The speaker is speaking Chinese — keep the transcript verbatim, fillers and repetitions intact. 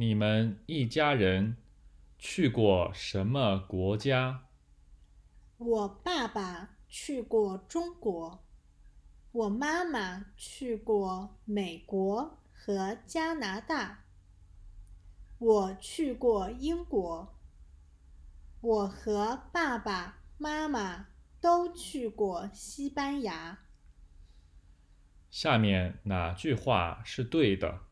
你们一家人去过什么国家？ 我爸爸去过中国，我妈妈去过美国和加拿大，我去过英国，我和爸爸妈妈都去过西班牙。 下面哪句话是对的？